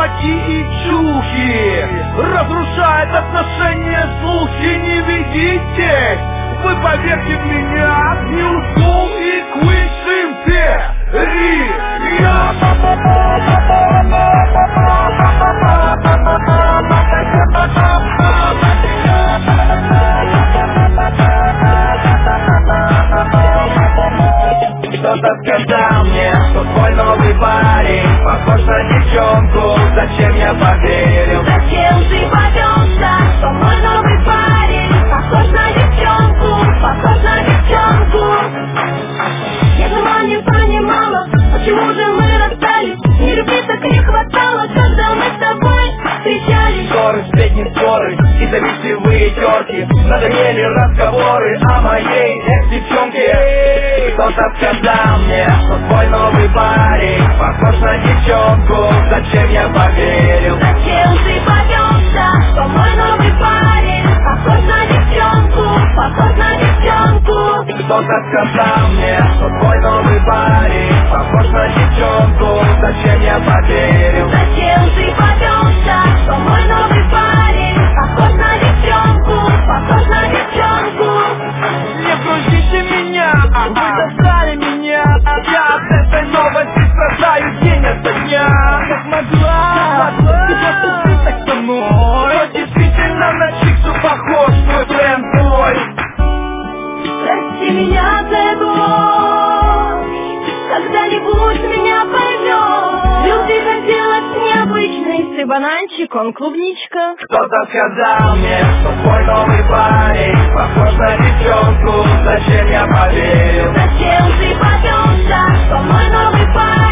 чуваки и чухи, разрушает отношения, слухи, не ведитесь. Вы поверьте в меня, New School и Quick Кто-то сказал мне, что твой новый парень похож на девчонку, зачем я поверил? Зачем ты повелся, что мой новый парень похож на девчонку, похож на девчонку? Я сама не понимала, почему же мы расстались. Не любви так не хватало, когда мы с тобой встречались. Ссоры, сплетни, споры и завистливые терки, надоели разговоры о моей экс-девчонке. Кто-то сказал мне, что твой новый парень похож на девчонку, зачем я поверил? Зачем ты повелся, что мой новый парень похож на девчонку, похож на девчонку? Кто-то сказал мне, что твой новый парень похож на девчонку, зачем я поверил? Зачем ты повелся, что мой новый парень похож на девчонку, похож на девчонку? Не грузите меня, вы достали меня. Я от этой новости страдаю день ото дня. Как могла, ты просто ты так со мной. Но действительно на чиксу похож твой бренд твой. Прости меня за эту ложь, когда-нибудь меня поймешь. Любви хотелось необычной, ты бананчик, он клубничка. Кто-то сказал мне, что твой новый парень похож на девчонку, зачем я поверил? Зачем ты повелся, что мой новый парень